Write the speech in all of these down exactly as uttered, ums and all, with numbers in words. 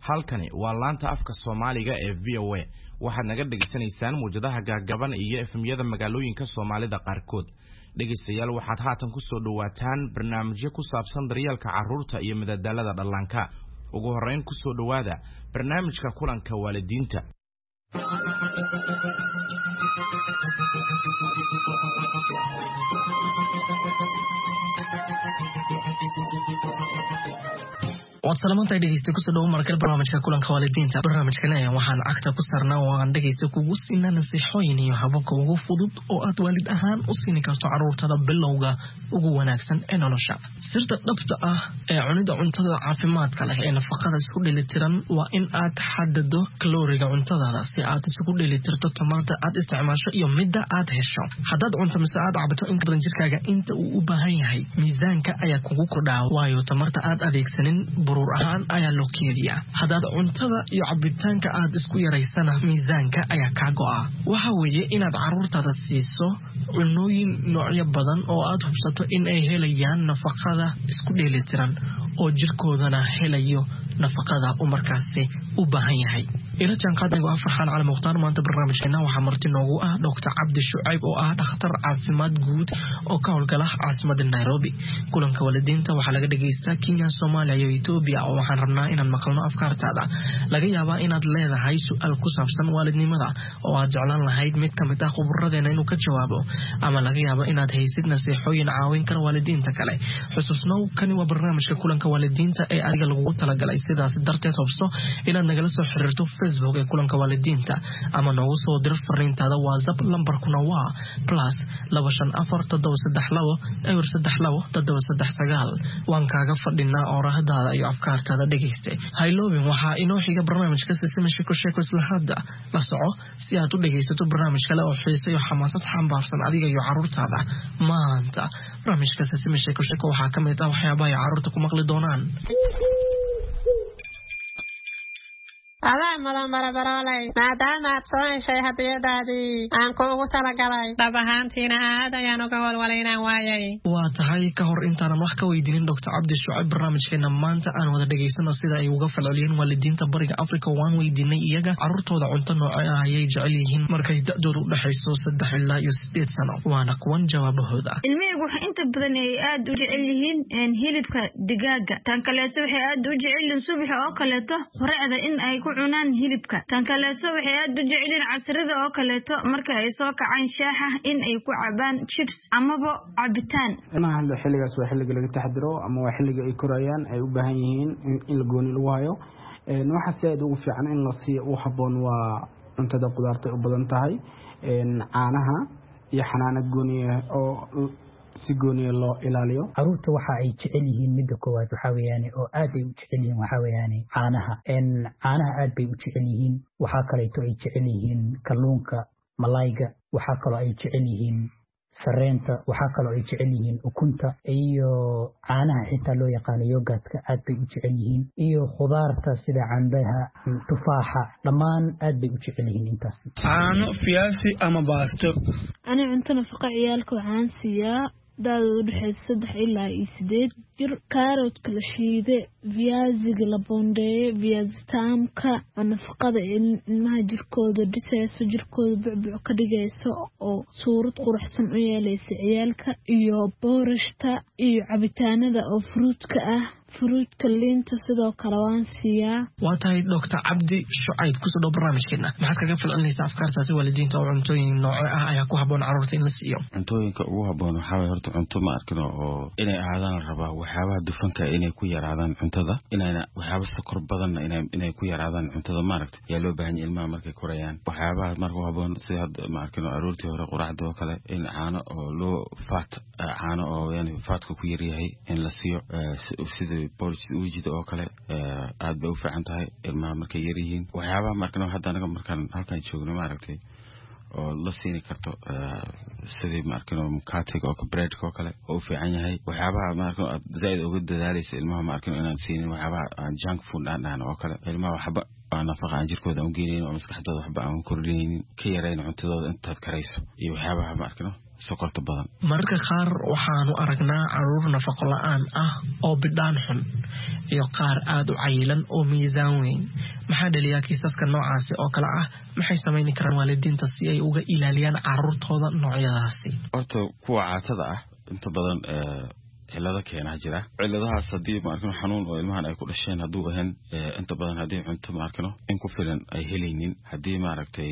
halkani waa laanta afka Soomaaliga ee V O A waxaad naga dhageysanaysaan muujadaha gaagaban iyo F M-yada magaalooyinka Soomaalida qaarkood dhageystayaal waxaad haatan ku soo dhawaataan barnaamijyo ku saabsan daryeelka carruurta iyo madadaalada dhallaanka ugu horeyn ku soo dhawaada barnaamijka kulanka waalidiinta وصلمت dhageysta ku soo dhaw markale barnaamijka kulanka waalidiinta barnaamijkan ayaa waxaan cagta ku sarnaa oo aan dhageysta kugu siinaa nasiixooyin iyo hababka ugu fudud oo aad waalid ahaan u siin karto carruurtada bilowga ugu wanaagsan ee nolosha sirta dhabta ah ee cunida cuntada caafimaadka leh ee nafaqada isku dheelitiran waa in aad xadado kaloriga cuntadaada si aad isku dheelitirto tamarta aad isticmaasho iyo midda aad hesho haddaad cunto mise aad cabto in badan jirkaaga inta uu u baahan yahay miisaanka ayaa kugu kordhaa waayo tamarta aad adeegsanin burur ahaan ayaa loo keediyaa haddaad cuntada iyo cabitaanka aad isku yaraysana miisaanka ayaa kaa go'a waxa weeye inaad carruurtaada siiso cunooyin noocyo badan oo aad hubsato in ay helayaan nafaqada isku dheelitiran oo jirkoodana helayo nafaqada uu markaasi u baahan yahay ila jaanqaadaygu Farxaan Cali Mukhtaar maanta barnaamijkeena waxaa marti noogu ah Doctor Cabdi Shucayb oo ah dhakhtar caafimaad guud oo ka howlgala caasimadda Nairobi kulanka waalidiinta waxaa laga dhageystaa Kenya Soomaaliya iyo Ethiopia oo waxaan rabnaa inaan maqalno afkaartaada laga yaabaa inaad leedahay su'aal ku saabsan waalidnimada oo aad jeclaan lahayd mid ka mid ah khubaradeena inuu ka jawaabo ama laga yaabaa inaad haysid nasiixooyin caawin kara waalidiinta kale xusuusnow kani waa barnaamijka kulanka waalidiinta ee adiga lagu talagalay sidaas darteed hubso inaad nagala soo xiriirto Facebook ee kulanka waalidiinta ama noogu soo dir fariintaada WhatsApp lambarkuna waa plus laba shan afar toddoba saddex labo eber saddex labo toddoba saddex sagaal waan kaaga fadhinaa oorahdaada iyo afkaartaada dhageystay hayloobin waxaa inoo xiga barnaamijka Sisima Sheeko Sheeko isla hadda la soco si aad u dhageysato barnaamij kale oo xiiso iyo xamaasad xambaarsan adiga iyo carruurtaada maanta barnaamijka Sisima Sheeko Sheeko waxaa ka mid ah waxyaabaha ay carruurta ku maqli doonaan adaa madan barabarolay maadaama aad soo heshay hadiyadaadii aan kuugu talagalay dhab ahaantiina aad ayaan uga walwalaynaan waayay waa tahay ka hor intaanan wax ka weydiinin Doctor Cabdi Shucayb barnaamijkeena maanta aan wada dhageysano sida ay uga falceliyeen waalidiinta bariga Afrika waan weydiinay iyaga carruurtooda cunto noocee ah ayay jecel yihiin markay da'doodu u dhaxayso saddex ilaa iyo sideed sano waana kuwan jawaabahooda ilmihaygu waxa inta badan ay aad u jecel yihiin hilibka digaaga tan kaleeto waxay aad u jecel yihiin subaxa oo kaleeto quraacda in ay cunaan hilibka tan kaleeto waxay aad u jeceliin casrada oo kaleeto marka ay soo kacaan shaaha in ay ku cabaan chips amaba cabitaan ma hal xilligaas waa xilliga laga taxadiro ama waa xilliga ay korayaan ay u baahan yihiin in la gooni lagu hayo een waxa si aad ugu fiican in la siiyo u haboon waa cuntada qudaarta u badan tahay een caanaha iyo xanaanad gooni oo si gooni loo ilaaliyo carruurta waxa ay jecel yihiin midda koowaad waxa weeyaan oo aad ay u jecel yihiin waxa weeyaan caanaha in caanaha aad bay u jecel yihiin waxa kale oo ay jecel yihiin kalluunka malayga waxa kale oo ay jecel yihiin sareenta waxa kale oo ay jecel yihiin ukunta iyo caanaha xitaa loo yaqaan yogurtka aad bay u jecel yihiin iyo khudaarta sida cambaha tufaaxa dhamaan aad bay u jecel yihiin intaas caano fiyaasi ama baasto ana cunto nafaqo ciyaalka waxaan siiyaa daadoodu dhaxaysa saddex ilaa iyo sideed jir kaaroodka la shiide viyaasiga la bondeeye viyaasi taamka oo nafaqada ilmaha jirkooda dhisayso jirkooda bucbuc ka dhigayso oo suurad quruxsan u yeelaysa ciyaalka iyo boorashta iyo cabitaanada oo fruutka ah fruutka liinta sidoo kale waan siiyaa waa tahay Doctor Cabdi Shucayb ku soo dhaw barnaamijkeena maxaad kaga falcelinaysaa afkaartaasi waalidiinta oo cuntooyin nooc ah ayaa ku haboon carruurta in la siiyo cuntooyinka ugu haboon waxa way horta cunto ma arkino oo inay ahaadaan rabaa waxyaabaha dufanka inay ku yaraadaan cuntada inayna waxyaabo sokor badan inay inay ku yaraadaan cuntada ma aragtay yaa loo baahan yahay ilmaha markay korayaan waxyaabaha marka haboon si had ma arkino aroortii hore quraacda oo kale in caano oo loo fat caano oo yani fatka ku yar yahay in la siiyo sida boorsh wajida oo kale aad bay u fiican tahay ilmaha markay yar yihiin waxyaabaha markano hadda anaga markaan halkan joogno ma aragtay oo la siin karto sidii markano mukatiga oo bread oo kale oo fiican yahay waxyaabaha markano zaid uga dadaalaysa ilmaha markano inaan siin waxyaabaha junk food aan aan oo kale ilmaha waxba nafaqa aan jirkooda u geeyeen oo maskaxdooda waxba aan kordhinaynin ka yareen cuntadooda intaad karayso iyo waxyaabaha ma arkino sokorta badan marka qaar waxaanu aragnaa caruur nafaqo la'aan ah oo bidhaan xun iyo qaar aad u cayilan oo miisaan weyn maxaa dhaliyaa kiisaska noocaasi oo kale ah maxay sameyn karaan waalidiinta si ay uga ilaaliyaan caruurtooda noocyadaasi horta kuwa caatada ah inta badan cilada keena jira ciladahaas hadii ma arkino xanuun oo ilmahan ay ku dhasheen haduu ahaan inta badan hadii cunto ma arkino in ku filan ay helaynin hadii ma aragtay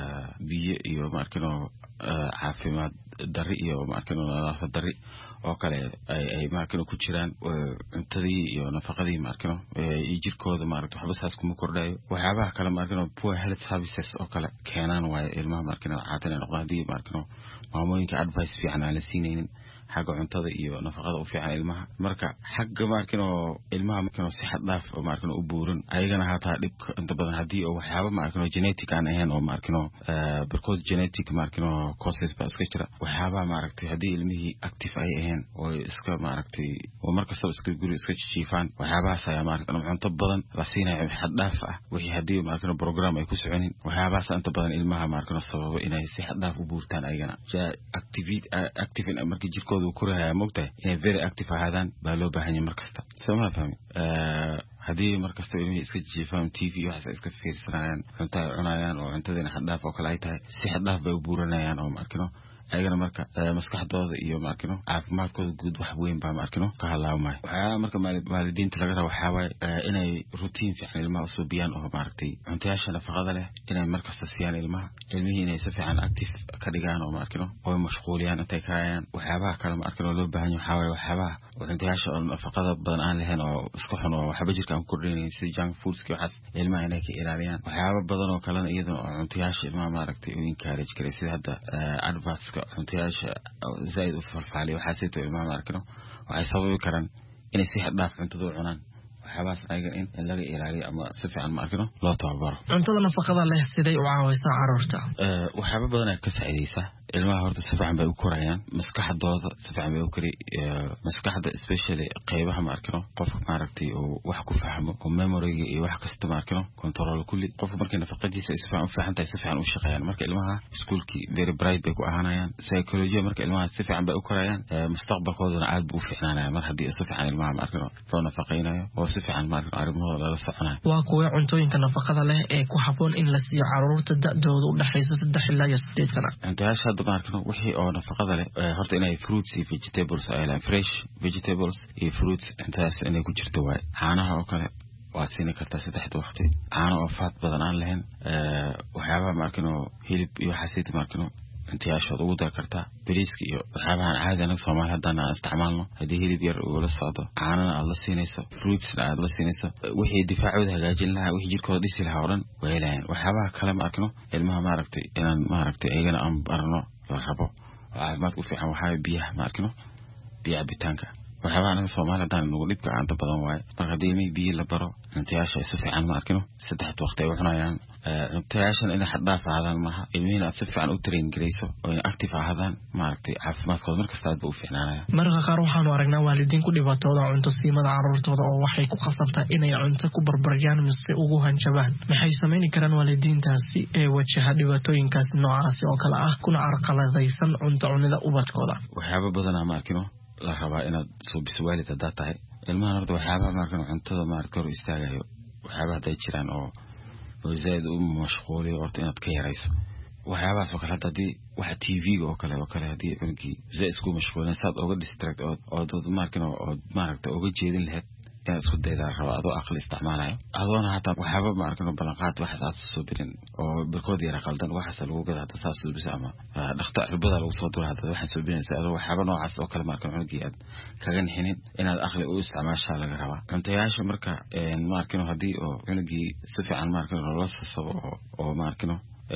biyo iyo ma arkino caafimaad dari iyo ma arkino nadaafad dari oo kale ay ay ma arkino ku jiraan cuntadii iyo nafaqadii ma arkino ee jirkooda ma aragtay waxba saas kuma kordhayo waxyaabaha kale ma arkino poor health services oo kale keenaan way ilmaha ma arkino caatana noqdii ma arkino maamooyinka advice fiican aan la siinaynin xagga cuntada iyo nafaqada u fiican ilmaha marka xagga markino ilmaha markino si xad dhaaf oo markino u buuran ayagana hata dib inta badan hadii oo waxyaabo markino genetic aan ahayn oo markino because genetic markino causes ba iska jira waxyaabo maaragtay hadii ilmihii active ay ahayn oo iska maaragtay oo markasta iska guri iska jiifaan waxyaabahaas ayaa markino cunto badan la siinayo xad dhaaf ah wixii hadii markino program ay ku soconin waxyaabahaas inta badan ilmaha markino sababo inay si xad dhaaf u buurtaan ayagana activity active in markii jirko كورها مقطع يعني very active هذا بالو بهني مركزته سماه فهمي أه هذه مركزته إنه يسكت جيفان تي في واحد يسكت في سنين أنت عنايان أو أنت ذي حداف أو كلايته سي حداف بيبورنا يعني أو ماركنه أيضا مركز مسكح ضاد إيو ماركنه عارف ما تكون جود وحوين بقى ماركنه كهلاو معي وحنا مركز والدين تلاقيه وحاول إنه روتين في حين الماء صوبيان أو ماركتي أنت عشان فقط له إنه مركز تسيان الماء المه إنه يسافر عن أكتيف كرجان أو ماركنه هو مشغوليان أنت كاين وحابه كلام ماركنه لو بهني وحاول وحابه وأنت عشان فقط بدن عن لهنا وسكحنا وحبجر كم كورين سي جانك فودز كي حس الماء هناك إيرانيان وحابه بدن وكلام أيضا أنت عشان الماء ماركتي وين كارج كريسي هذا أدفاتس أنتياش زايد وفرفعلي وحسيته إمام أركنه وعيسوي كرن إن يصيح ضعف أنت ذو عنان وحباس أيقن إن اللي إلى أما صفي عن ماركنه لا تعبر أنت ذا فقط الله سيدي وعاوسة عرورته أه وحابب بدنا كسعيديسة ilmaha horta si fiican bay u korayaan maskaxdooda si fiican bay u kori maskaxda especially qaybaha ma arkino qofka ma aragtay oo wax ku fahmo oo memory iyo wax kasta ma arkino control kulli qofka markay nafaqadiisa si fiican u fahantahay si fiican u shaqeeyaan marka ilmaha iskuulki very bright bay ku ahaanayaan psychology marka ilmaha si fiican bay u korayaan mustaqbalkoodana aad buu u fiicnaanaya mar hadii si fiican ilmaha ma arkino loo nafaqeynayo oo si fiican ma arkino arrimahooda la soconayo waa kuwa cuntooyinka nafaqada leh ee ku haboon in la siiyo caruurta da'dooda u dhaxaysa saddex ilaa iyo siddeed sano intaas markano wixii oo nafaqada leh horta inay fruits iyo vegetables ay la fresh vegetables iyo fruits intaas inay ku jirto way caanaha oo kale waa siin kartaa saddexda waqti caano oo faat badan aan lahayn ee waxyaaba markano hilib iyo xasiid markano intiyaashood ugu dar kartaa bariiska iyo waxyaabahan caadi anaga Soomaali hadana isticmaalno hadii hilib yar oo la socdo caanana aad la siinayso fruits aad la siinayso wixii difaacooda hagaajin lahaa wixii jirkooda dhisi lahaa oo dhan way helayaan waxyaabaha kale markano ilmaha ma aragtay inaan ma aragtay ayagana aan barno la rabo caafimaad ku fiican waxaa biyaha ma arkino biyaha bitaanka waxyaabaha anaga Soomaali hadaan nagu dhibka aanta badan waaye marka hadii ilmihii biyo la baro intiyaasha si fiican ma arkino saddexda waqti ay cunayaan intiyaashan in xad dhaaf ahaadaan maaha ilmihina si fiican u train gareyso oo in active ahaadaan ma aragtay caafimaadkooda markasta aad buu u fiicnaanaya marka qaar waxaanu aragnaa waalidiin ku dhibaatooda cunto siimada caruurtooda oo waxay ku qasabtaa inay cunto ku barbariyaan mise ugu hanjabaan maxay sameyn karaan waalidiintaasi ee wajaha dhibaatooyinkaas noocaas oo kale ah kuna carqaladaysan cunto cunida ubadkooda waxyaabo badan ma arkino la rabaa inaad soo biswaalid hadaa tahay ilmaha horta waxyaabaha ma arkino cuntada ma arkino hor istaagayo waxyaabaha haday jiraan oo oo zaid u mashquuli horta inaad ka yarayso waxyaabahaas oo kale hadii waxa T V oo kale oo kale hadii ilmigi zaid isku mashquulin saad uga distract oo dad ma arkino oo ma aragta uga jeedin lahayd inaad isku daydaa raba adoo aqli isticmaalayo adoona hata waxyaaba ma arkino balaqaad waxaas aad soo birin oo barkood yara qaldan waxaas lagu gadaa hata saas soo bisa ama dhakhtar cirbada lagu soo dura hada waxaas soo binaysa adoo waxyaaba noocaas oo kale ma arkino cunugii aad kaga nixinin inaad aqli u isticmaashaa laga rabaa cuntayaasha marka ma arkino hadii oo cunugii si fiican ma arkino la sasabo oo ma arkino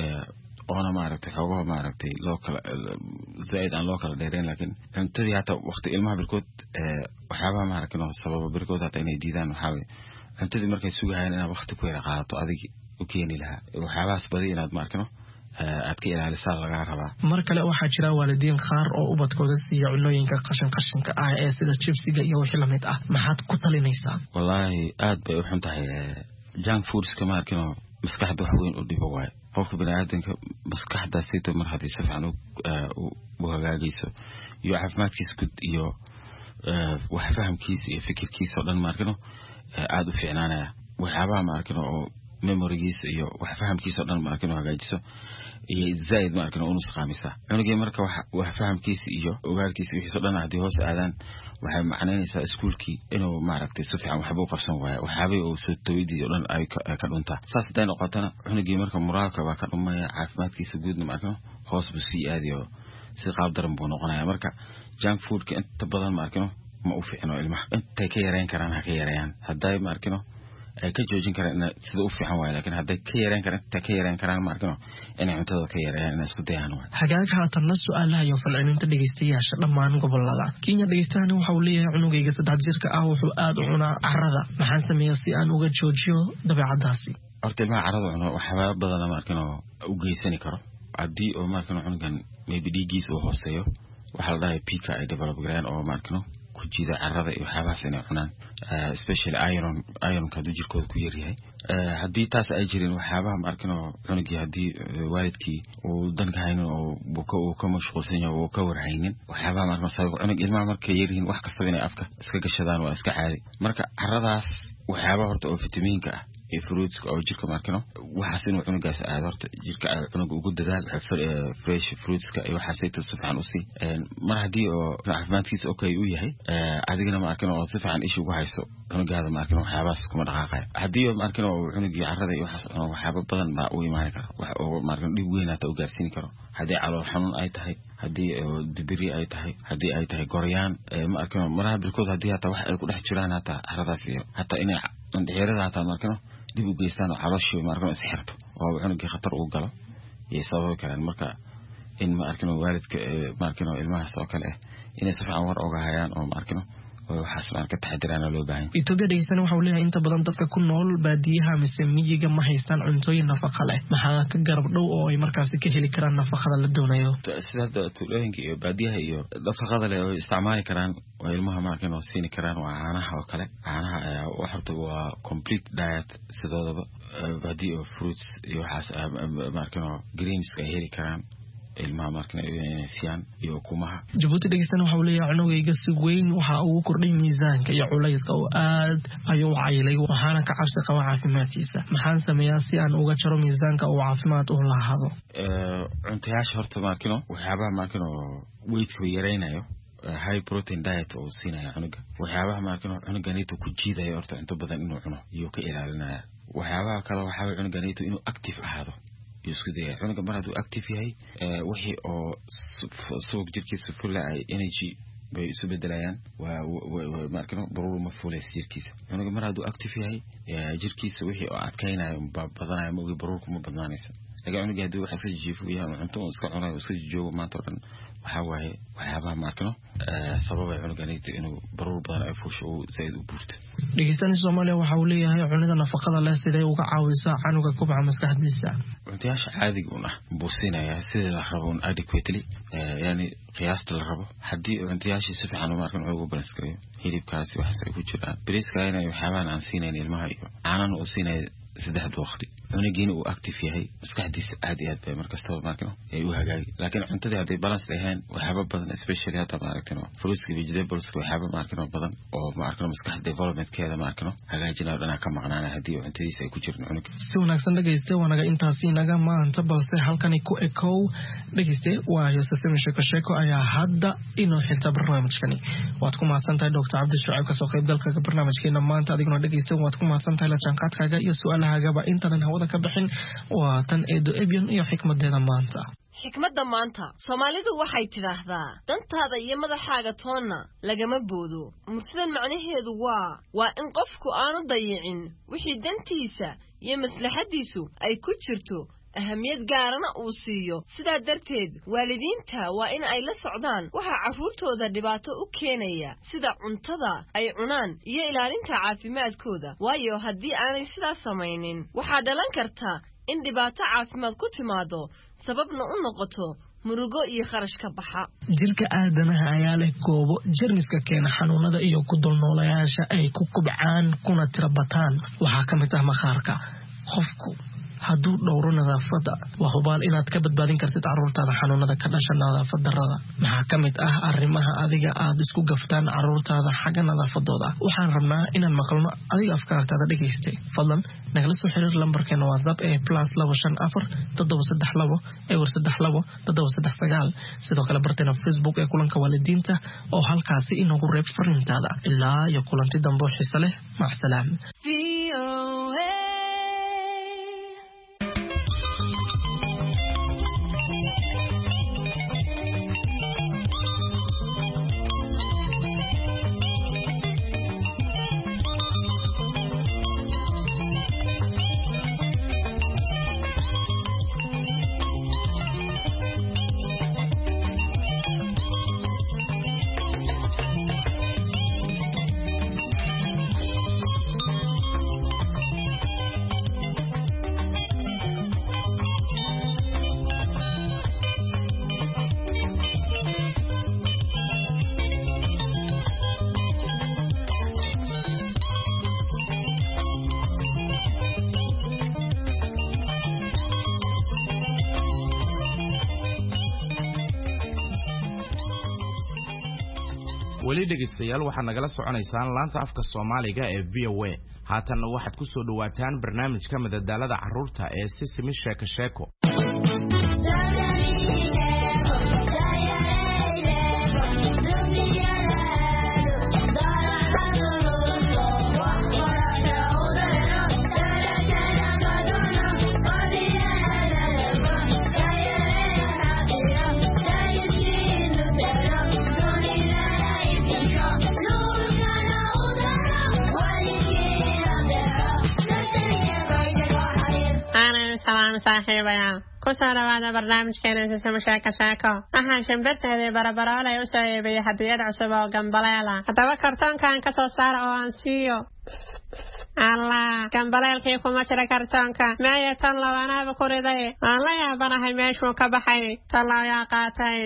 oona ma aragtay xogaha ma aragtay loo kala zaid aan loo kala dheereen laakiin cuntadii hata waqti ilmaha bilkood ee waxyaabaha ma aragtay sababa bilkood hata inay diidaan waxa weey cuntadii markay sugayaan inaad waqti ku yara qaadato adigi u keeni lahaa waxyaabahaas badi inaad ma aragtay aad ka ilaalisaa laga rabaa mar kale waxaa jira waalidiin qaar oo ubadkooda siiya cunooyinka qashin qashinka ah ee sida chipsiga iyo wixii lamid ah maxaad ku talinaysaa wallahi aad bay u xun tahay junk foods kama arkino maskaxda wax weyn u dhibo waay qofka bini'aadamka maskaxda sida mar hadii si fiican u hagaagayso iyo caafimaadkiisa guud iyo wax fahamkiisa iyo fikirkiisa oo dhan ma arkino aad u fiicnaanaya waxyaabaha ma arkino oo memorygiisa iyo wax fahamkiisa oo dhan ma arkino hagaajiso iyo zaid ma arkino unus qaamisa cunugii marka wax fahamkiisa iyo ogaalkiisa wixii soo dhan hadii hoos aadaan waxay macnaynaysaa iskuulkii inuu maaragtay si fiican waxba u qabsan waayo waxaabay oo soo tawidii oo dhan ay ka dhuntaa saas haday noqotana cunugii marka moraalka baa ka dhumaya caafimaadkiisa guudna ma arkino hoos buu sii aadiyo si qaab daran buu noqonayaa marka junk foodka inta badan ma arkino ma u fiicno ilmaha intay ka yareyn karaan ha ka yareeyaan haday ma arkino ay ka joojin karaan sida u fiican waay laakiin haday ka yareyn karaan inta ka yareyn karaan ma arkino inay cuntada ka yareeyaan inay isku dayaan waay hagaag haatan su'aalaha iyo falcelinta dhageystayaasha dhammaan gobolada Kenya dhageystayaasha waxa uu leeyahay cunugayga saddex jirka ah wuxuu aad u cunaa carrada maxaan sameeyaa si aan uga joojiyo dabeecadaasi horta ilmaha carrada cuno waxyaabo badan ma arkino u geysan karo hadii oo ma arkino cunugan maybe dhiigiisa uu hooseeyo waxa la dhahay pika ay develop gareen oo ma arkino ku jida carrada iyo waxyaabahaas inay cunaan especially iron iron ka jirkooda ku yar yahay hadii taas ay jireen waxyaabaha ma arkino cunugii hadii waalidkii uu danka haynin oo buka uu ka mashquulsan yahay oo ka warhaynin waxyaabaha ma arkino sabab cunug ilmaha markay yar yihiin wax kasta inay afka iska gashadaan waa iska caadi marka carradaas waxyaabaha horta oo fitamiinka ah ee fruits oo jirka ma arkino waxaas inuu cunugaas aad horta jirka cunuga ugu dadaal fresh fruits ka iyo waxaas ay si fiican u sii mar hadii oo caafimaadkiisa okay u yahay adigana ma arkino oo si fiican ish ugu hayso cunugaada ma arkino waxyaabahaas kuma dhaqaaqay hadii ma arkino cunugii carrada iyo waxaas waxyaabo badan baa u imaan kara wax oo ma arkino dhib weyn ah u gaarsiin karo hadii calool xanuun ay tahay hadii dibiri ay tahay hadii ay tahay goryaan ma arkino maraha bilkood hadii hata wax ay ku dhex jiraan hata carradaas iyo hata inay dhexeerada hata ma arkino dib u geystaan calooshii ma arkino is xirto oo cunugii khatar u galo iyo sabab kale marka in ma arkino waalidka ma arkino ilmahaas oo kale inay si fiican war oga hayaan oo ma arkino waxaas ma arka taxadirana loo baahan yahay Itoobiya dhageysan waxa uu leeyahay inta badan dadka ku nool baadiyaha mise miyiga ma haystaan cuntooyin nafaqo leh maxaa ka garab dhow oo ay markaas ka heli karaan nafaqada la doonayo sida tuulooyinka iyo baadiyaha iyo nafaqada leh oo isticmaali karaan oo ilmaha ma arkino siin karaan waa caanaha oo kale caanaha waxartu waa complete diet sidoodaba baadiyo fruits iyo waxaas ma arkino greens ka heli karaan ilmaha markana ay siiyaan iyo kumaha Djibouti dhageysan waxa uu leeyahay cunugayga si weyn waxa uu kordhay miisaanka iyo culayska oo aad ayuu caylay waxaana ka cabsi qaba caafimaadkiisa maxaan sameeyaa si aan uga jaro miisaanka oo caafimaad u lahaado ee cuntayaasha horta markino waxyaabaha markino weight-ka yareynayo high protein diet oo siinaya cunuga waxyaabaha markino cunuganiito ku jiidayo horta inta badan inuu cuno iyo ka ilaalinaya waxyaabaha kale waxa cunuganiito inuu active ahaado isku day cunuga mar hadduu active yahay wixii oo suuq jirkiisa full ay energy bay isu bedelayaan waa markano baruur ma fuuleys jirkiisa cunuga mar hadduu active yahay jirkiisa wixii oo adkaynayo badanayo ma baruurku ma badnaanaysa laga cunuga hadduu waxa iska jiifo yahay cunto iska cunayo iska joogo maanta oo dhan waxa waaye waxyaabaha markano sababay cunuganiito inuu baruur badan ay fuusho oo zaid u buurto dhageysan Soomaaliya waxa uu leeyahay cunada nafaqada leh sidee uga caawisaa canuga kubca maskaxdiisa cuntayaasha caadiga ah buusinaya sida la rabo adequately yani qiyaasta la rabo hadii cuntayaasha si fiican uma arkan ugu balanskareeyo hilibkaasi waxa ay ku jiraan bariiska inay waxyaabahan aan siinayna ilmaha iyo aanan u siinay saddex waqti cunugiina uu active yahay maskaxdiisa aad iyo aad bay markasta markano ay u hagaagi laakiin cuntada haday balance lahayn waxyaabo badan especially hata ma aragtino fruits iyo vegetables waxyaabo markano badan oo ma arkano maskax development-keeda ma arkano hagaajinayo dhana ka maqnaana hadii cuntadiisa ay ku jirto cunug si wanaagsan dhageyste wanaga intaasi naga maanta balse halkani ku ekow dhageyste waayo system sheeko sheeko ayaa hadda inoo xilta barnaamijkani waad ku mahadsantahay Doctor Cabdi Shucayb ka soo qayb galka barnaamijkeena maanta adiguna dhageyste waad ku mahadsantahay la jaanqaadkaaga iyo su'aalahaaga intaan hawada ka bixin waa tan eedo ebion iyo xikmadeeda maanta xikmadda maanta Soomaalidu waxay tiraahdaa dantaada iyo madaxaaga toonna lagama boodo mursidan macnaheedu waa waa in qofku aanu dayicin wixii dantiisa iyo maslaxadiisu ay ku jirto ahamiyad gaarana uu siiyo sidaa darteed waalidiinta waa in ay la socdaan waxa carruurtooda dhibaato u keenaya sida cuntada ay cunaan iyo ilaalinta caafimaadkooda waayo haddii aanay sidaas samaynin waxaa dhalan karta in dhibaato caafimaad ku timaado sababna u noqoto murugo iyo kharash ka baxa jirka aadanaha ayaa leh goobo jeermiska keena xanuunada iyo ku dulnoolayaasha ay ku kubcaan kuna tirabataan waxaa ka mid ah maqaarka qofku hadduu dhowro nadaafadda waa hubaal inaad ka badbaadin kartid carruurtaada xanuunada ka dhasha nadaafad darrada maxaa ka mid ah arrimaha adiga aad isku gaftaan carruurtaada xagga nadaafadooda waxaan rabnaa inaan maqalno adiga afkaartaada dhegaystay fadlan nagala soo xiriir lambarkeena whatsapp ee plus laba shan afar toddoba saddex labo ewer saddex labo toddoba saddex sagaal sidoo kale barteena facebook ee kulanka waalidiinta oo halkaasi inagu reeb fariintaada ilaa iyo kulanti dambe oo xiiso leh macsalaam weli dhegeystayaal waxaad nagala soconaysaan laanta afka Soomaaliga ee V O A haatanna waxaad ku soo dhawaataan barnaamijka madadaalada carruurta ee Sisimi Sheeko Sheeko saaxiibaya ku soo dhawaada barnaamijkeena Sisimi Sheeko Sheeko waxaan shimbirteedii barabaroolay u soo iibiyey hadiyad cusub oo gambaleela haddaba kartoonkan ka soo saar oo aan siiyo allah gambaleelkii kuma jira kartoonka meeya tan labanaaba ku riday aan la yaabanahay meeshuu ka baxay talaaw yaa qaatay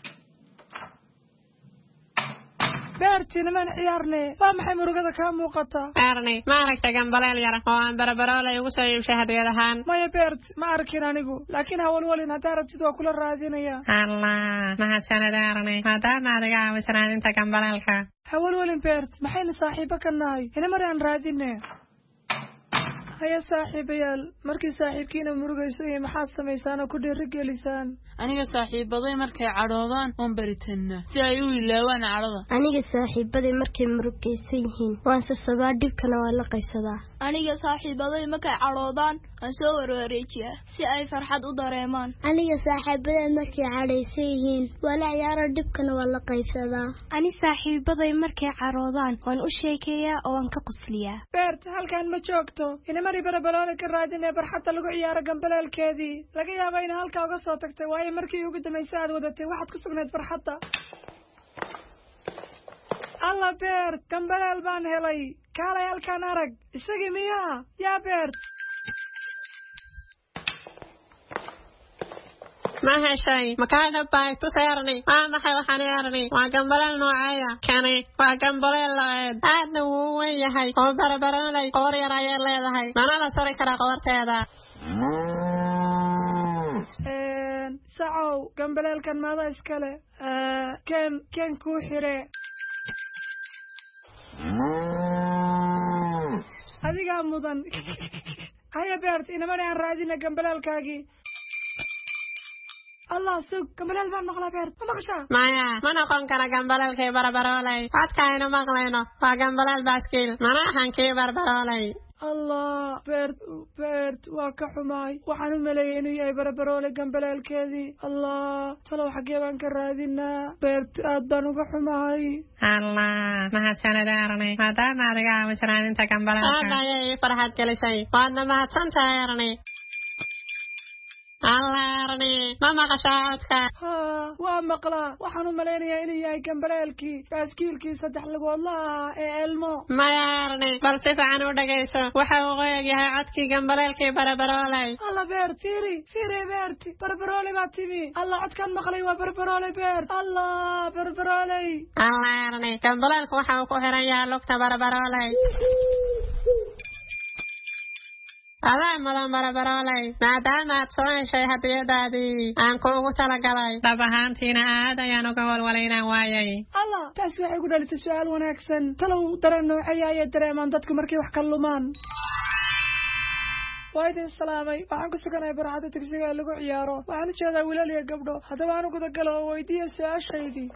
beerti niman ciyaarne waa maxay murugada ka muuqata beerni ma aragtay gambaleel yar oo aan barabaroolay ugu soo iibshay hadiyad ahaan maya beert ma arkin anigu laakiin hawlwalin haddaa rabtid waa kula raadinaya allah mahadsanid beerni maadaama adiga aawisan raadinta gambaleelka hawlwalin beert maxayna saaxiibo ka nahay ina mari aan raadine haya saaxiibayaal markii saaxiibkiina murugayso iyo maxaad samaysaan oo ku dhiirigelisaan aniga saaxiibaday markay cadhoodaan oon baritana si ay u ilaawaan cadhada aniga saaxiibaday markay murugaysan yihiin waan sasabaa dhibkana waa la qaybsadaa aniga saaxiibaday markay cadhoodaan waan soo warwareejiyaa si ay farxad u dareemaan aniga saaxiibaday markay cadhaysan yihiin waa la ciyaaro dhibkana waa la qaybsadaa ani saaxiibaday markay cadhoodaan waan u sheekeeyaa oo waan ka qusliyaa beert halkan ma joogto mari barabaroole ka raadinee barxadda lagu ciyaaro gambaleelkeedii laga yaaba ina halkaa uga soo tagtay waayo markii ugu dambaysay aad wadatay waxaad ku sugnayd farxadda alla beert gambaleel baan helay kaalay halkaan arag isagii miyaa yaa beert ma heshay makaa dhabbay tuseerni waa maxay waxaan eerni waa gambaleel nooceeya kani waa gambaleel labeed aadna wuu weyn yahay oo barabaroolay qoor yar ayay leedahay mana la suri karaa qoorteeda sacow gambaleelkan maada iskale ken ken kuu xire adigaa mudan haya beert inamani aan raadina gambaleelkaagii allah sug gambaleel baan maqlaa beert ma maqashaa maya ma noqon kara gambaleelkii barabaroolay codka aynu maqlayno waa gambaleel baaskiil mana ahan kii barabaroolay allah beert beert waa ka xumaay waxaan u maleeyay inuu yahay barabaroolay gambaleelkeedii allah talow xaggee baan ka raadinaa beert aad baan uga xumahay allah mahadsanid eerni maadaama adiga aawisan raadinta gambaleelka aad ayay ii farxad gelisay waadna mahadsantahay eerni allaarni ma maqashaa codka haa waa maqlaa waxaan u malaynayaa inuu yahay gambaleelkii baaskiilkii saddex lugoodla ahaa ee elmo mayaarni bal si fiican u dhagayso waxa uu qoyog yahay codkii gambaleelkii barbarooley alla beer fiiri fiiri beerti barbarooley baa timi alla codkaan maqlay waa barbarooley beer allah barbarooley allaarni gambaleelku waxa uu ku xiran yahay lugta barbarooley adaa mudan barbarooley maadaama aad soo heshay hadiyadaadii aan kuugu talagalay dhab ahaantiina aad ayaan uga walwalaynaan waayay allah taasi waxay ku dhalisay su-aal wanaagsan talow dareen nooceeya ayay dareemaan dadku markay wax ka lumaan waa idin salaamay waxaan ku suganahay barxadda dugsiga ee lagu ciyaaro waxaan u jeedaa wiilal iyo gabdho haddaba aan u gudagalo oo weydiiya su-aashaydii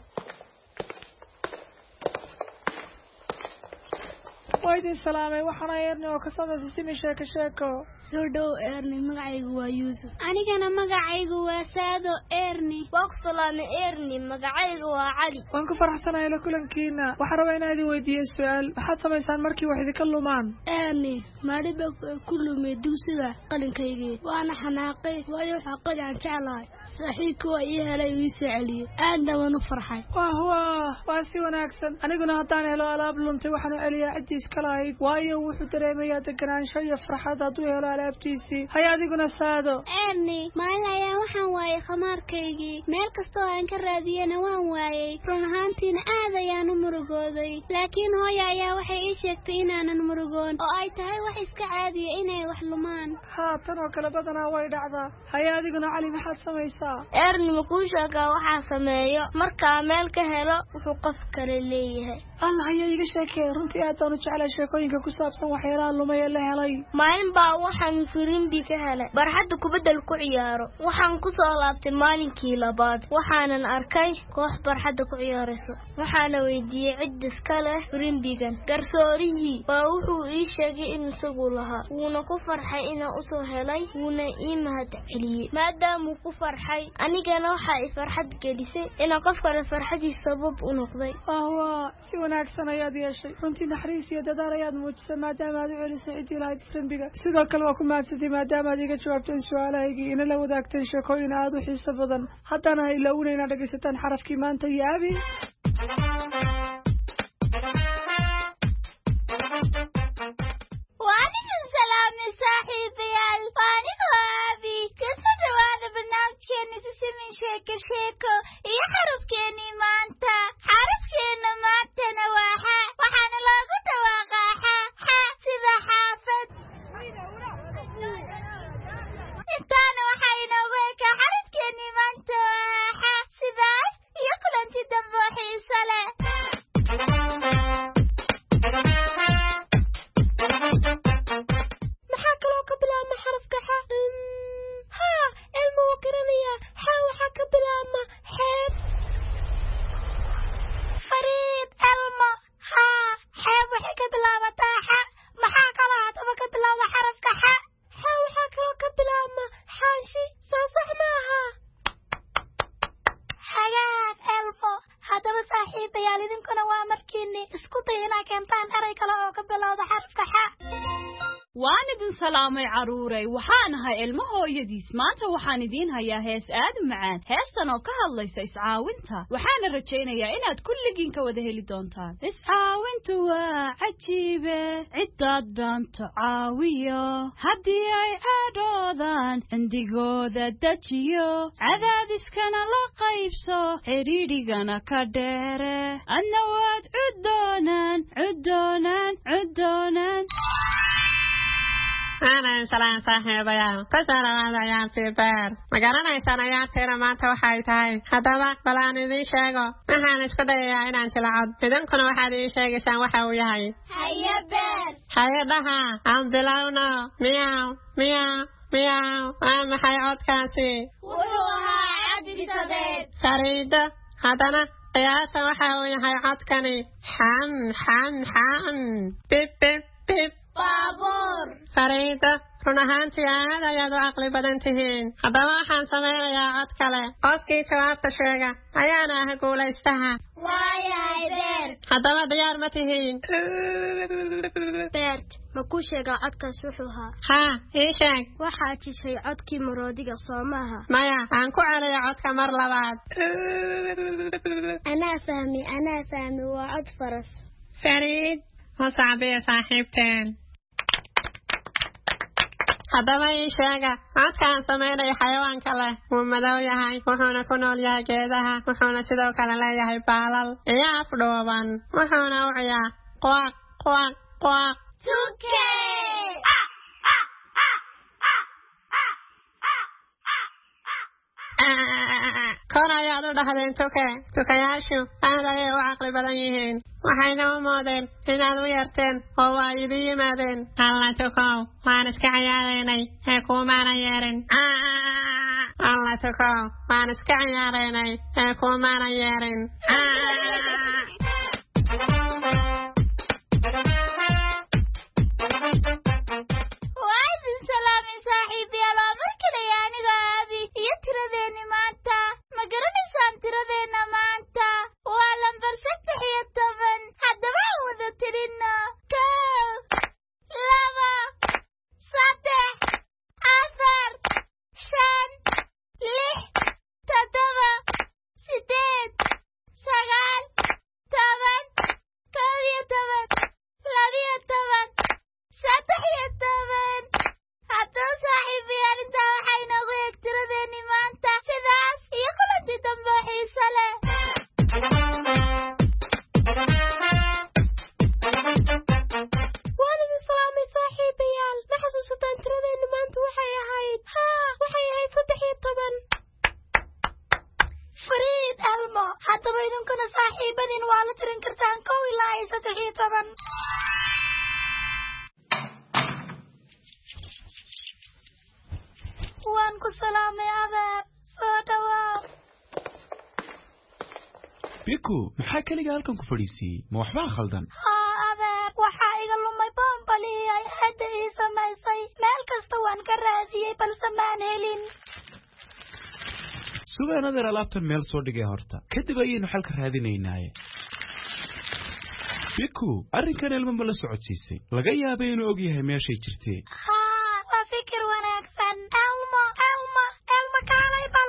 waa idin salaamay waxaana eerni oo kasameysa simi sheeko sheeko soo dhow eerni magacaygu waa yuusuf anigana magacaygu waa saado eerni waa ku salaamay eerni magacaygu waa cali waan ku faraxsanahay la kulankiina waxaan rabaa inaan idin weydiiyo su-aal maxaad samaysaan markii wax idinka lumaan eerni maaliba ku lumay dugsiga qalinkaygii waana xanaaqay waayo waxaa qali aan jeclahay saaxiibka waa ii helay uu ii soo celiyey aadna waan u farxay wah wah waa si wanaagsan aniguna haddaan helo alaab luntay waxaan u celiyaa ciddiis kalahayd waayo wuxuu dareemayaa deganaansho iyo farxad hadduu helo alaabtiisii hay adiguna saado eerni maalin ayaan waxaan waayay khamaarkaygii meel kastoo aan ka raadiyana waan waayey run ahaantiina aad ayaan u murugooday laakiin hooya ayaa waxay ii sheegtay inaanan murugoon oo ay tahay wax iska caadiya inay wax lumaan haa tan oo kale badanaa way dhacdaa hay adiguna cali maxaad samaysaa eerni ma kuu sheegaa waxaa sameeyo markaa meel ka helo wuxuu qof kale leeyahay allah ayaa iga sheekey runtii aad baan u jeclay sheekooyinka ku saabsan waxyaalaha lumay ee la helay maalin baa waxaan firimbi ka helay barxadda kubaddal ku ciyaaro waxaan ku soo laabtay maalinkii labaad waxaanan arkay koox barxadda ku ciyaarayso waxaana weydiiyey cid iska leh firimbigan garsoorihii waa wuxuu ii sheegay in isagu lahaa wuuna ku farxay inaan usoo helay wuuna ii mahad celiyey maadaamuu ku farxay anigana waxaa i farxad gelisay inaan qof kale farxadiis sabab u noqday ah waa si wanaagsan ayaad yeeshay runtii naxariis iyo dadaal ayaad muujisay maadaama aad u celisay ciddii lahayd firimbiga sidoo kale waa ku mahadsantay maadaama aad iga jawaabteen su-aalahaygii ina la wadaagteen sheekooyin aad u xiiso badan haddana ha ilaawina inaad dhegaysataan xarafkii maanta iyo abi waanigan salaamay saaxiibayaal waanigoo abi kasoo dhawaada barnaamijkeeni simin sheeko sheeko iyo xarafkeenii maanta xarafkeena maantana waa xa waxaana loogu dhawaaqaa xa xa sida xaafad intaana waxaa inoogu ekaa xarafkeenii maanta waa xa sidaas iyo kulanti dambe oo xiiso leh maxaa kaloo ka bilaabma xarafka xa haa elmo waa garanaya xa waxaa ka bilaabma xeeb fariid elmo haa xeeb waxay ka bilaabataa xa maxaa kaloo haddaba ka bilowda xarafka xa xa waxaa kaloo ka bilaabma xaashi soo sax maaha hagaag elmo haddaba saaxiibayaal idinkuna waa markiini isku day inaa keentaan eray kale oo ka bilowda xarafka xa waan idin salaamay caruuray waxaan ahay ilmo hooyadiis maanta waxaan idiin hayaa hees aad u macaan heestan oo ka hadlaysa iscaawinta waxaana rajaynayaa inaad kulligiin ka wada heli doontaan iscaawintu waa cajiibe ciddaad doonto caawiyo haddii ay cadhoodaan cindigooda dejiyo cadaadiskana la qaybso xidhiidhigana ka dheere adna waad cuddoonaan cuddoonaan cuddoonaan aanan salaan saaxiibayaal kasoo dhawaada ciyaartii beer ma garanaysaan ciyaartiina maanta waxay tahay haddaba bal aan idiin sheego waxaan isku dayayaa inaan jilcod idinkuna waxaad ii sheegaysaan waxa uu yahay haye beer haye dhaha aan bilowno miyaw miyaw miyaw waa maxay codkaasi wuxuu ahaa cabdisadeed sariido haddana qiyaasa waxa uu yahay codkani xam xam xam bib bib bib baabuur fariido run ahaantii aad ayaad u caqli badan tihiin haddaba waxaan samaynayaa cod kale qofkii jawaabta sheega ayaana ah guulaystaha waayahay beert haddaba diyaar ma tihiin beert ma ku sheegaa codkaas wuxuu ahaa haa ii sheeg waxaad jishay codkii maroodiga soo maaha maya aan ku celiya codka mar labaad anaa fahmi anaa fahmi waa cod faras fariid u sacbiya saaxiibteen haddaba ii sheega codkaan samaynayo xayawaanka leh wuu madow yahay wuxuuna ku nool yahay geedaha wuxuuna sidoo kale leeyahay baalal iyo afdhuuban wuxuuna u ciyaa quaq quaq quaq tuke kor ayaad u dhahdeen tuke tukayaashu aad ayay u caqli badan yihiin waxayna u moodeen inaad u yarteen oo waa idin yimaadeen alla tukow waan iska ciyaaraynay ee kuumaanan yeerin alla tukow waan iska ciyaaraynay ee kuumaanan yeerin waa idin salaamay saaxiibayaal oo mar kale aniga aabi iyo tiradeeni maanta ma garanaysaan tiradeenna maanta waa lambar saddex iyo toban haddaba aan wada tirino kow laba saddex afar shan lix toddoba sideed sagaal toban kow iyo toban labiyo toban saddex iyo toban haddaba saaxiibayaal intaa waxay noogu eeg tiradeeni maanta sidaas iyo kulanti dambe oo xiiso leh waan idin salaamay saaxiibayaal ma xasuusataan tiradeeni maanta waxay ahayd haa waxay ahayd saddex iyo toban fariid elmo haddaba idinkuna saaxiibadiin waa la tirin kartaan kow ilaa iyo saddex iyo toban waan ku salaamay adeer soo dhawaa biku maxaa keliga halkan ku fadhiisiyey ma waxbaa khaldan haa adeer waxaa iga lumay boombalii ay hadda ii samaysay meel kasta waan ka raadiyey balse maan helin sugaan adeer alaabtan meel soo dhigay horta kadib ayaynu xalka raadinaynaaye biku arrinkan elmo ma la socodsiisay laga yaabay inuu og yahay meeshay jirtee haa waa fikir wanaagsan elmo elmo elmo kaalay bal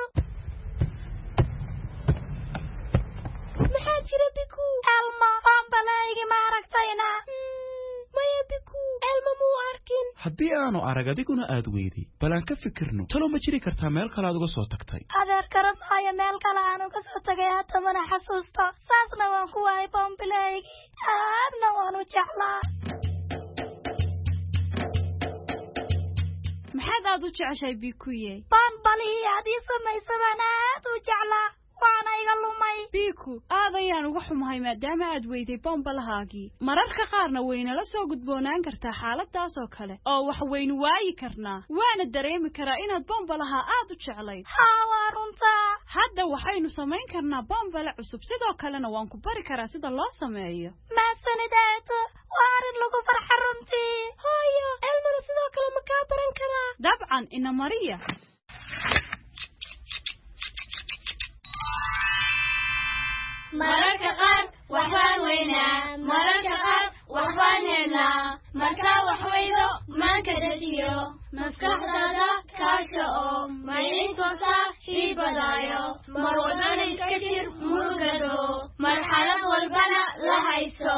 maxaa jira biku elmo boombalaygi ma aragtayna maya biku elmo muu arkin haddii aanu arag adiguna aad weyday bal aan ka fikirno talo ma jiri kartaa meel kale aad uga soo tagtay adeer garan maayo meel kale aan uga soo tagay hadda mana xasuusto saasna waan ku waayay boombalaygi aadna waan u jeclaa maxaad aad u jeceshahay bikuye boombalihii aad ii samaysay baan aad u jeclaa waana iga lumay biku aad ayaan uga xumahay maadaama aad weyday bombalahaagii mararka qaarna waynala soo gudboonaan kartaa xaaladaas oo kale oo wax waynu waayi karnaa waana dareemi karaa inaad bombalaha aad u jeclayd haa waa runtaa hadda waxaynu samayn karnaa bombale cusub sidoo kalena waan ku bari karaa sida loo sameeyo maasanideeto waa arrin lagu farxa runtii hooyo elmana sidoo kale ma kaa baran karaa dabcan ina mariya mararka qaar waxbaan weynaa mararka qaar waxbaan helnaa markaa wax weydo maanka dejiyo maskaxdaada kaasha oo maycinkoosa hii badaayo mar walbana iska jir murugado marxalad walbana la hayso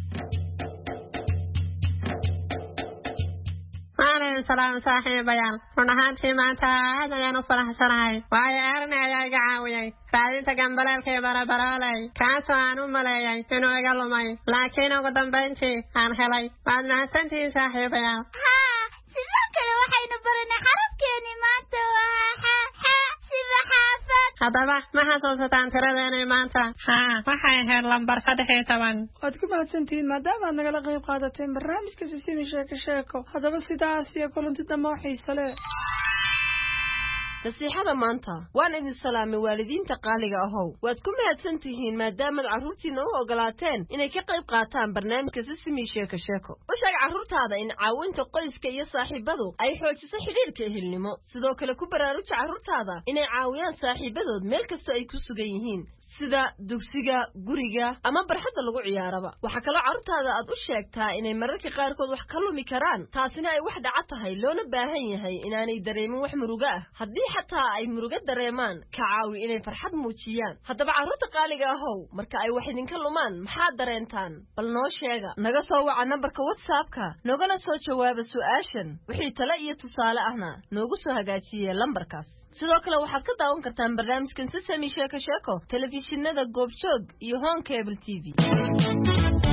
maalin salaam saaxiibayaal run ahaantii maanta aad ayaan u faraxsanahay waayo erni ayaa iga caawiyey raadinta gambaleelka iyo barabarooley kaasoo aan u maleeyay inuu iga lumay laakiin ugu dambayntii aan helay waad mahadsantihiin saaxiibayaal haa sidoo kale waxaynu baranay xarafkeeni maanta waa xa xa siba xaafad haddaba ma xasuusataan tiradeenay maanta haa waxay ahayd lambar saddex iyo toban waad ku mahadsantihiin maadaama aad nagala qayb qaadateen barnaamijka sisimi sheeko sheeko haddaba sidaas iyo kulanti dambe oo xiise leh nasiixada maanta waan idin salaamay waalidiinta qaaliga ahow waad ku mahadsan tihiin maadaamaad carruurtiinna u ogolaateen inay ka qayb qaataan barnaamijka sisimi sheeko sheeko u sheeg carruurtaada in caawinta qoyska iyo saaxiibadu ay xoojiso xidhiirka ehelnimo sidoo kale ku baraaruja carruurtaada inay caawiyaan saaxiibadood meel kastoo ay ku sugan yihiin sida dugsiga guriga ama barxadda lagu ciyaaraba waxa kale carruurtaada aad u sheegtaa inay mararka qaarkood wax ka lumi karaan taasina ay wax dhaca tahay loona baahan yahay inaanay dareemin wax muruga ah haddii xataa ay muruga dareemaan ka caawi inay farxad muujiyaan haddaba carruurta qaaliga ahow marka ay wax idinka lumaan maxaad dareentaan bal noo sheega naga soo waca nambarka whatsappka nogana soo jawaaba su'aashan wixii tale iyo tusaale ahna noogu soo hagaajiye lambarkaas sidoo kale waxaad ka daawan kartaan barnaamijkan Sesame Sheeko Sheeko telefishinada Goobjoog iyo Home Cable T V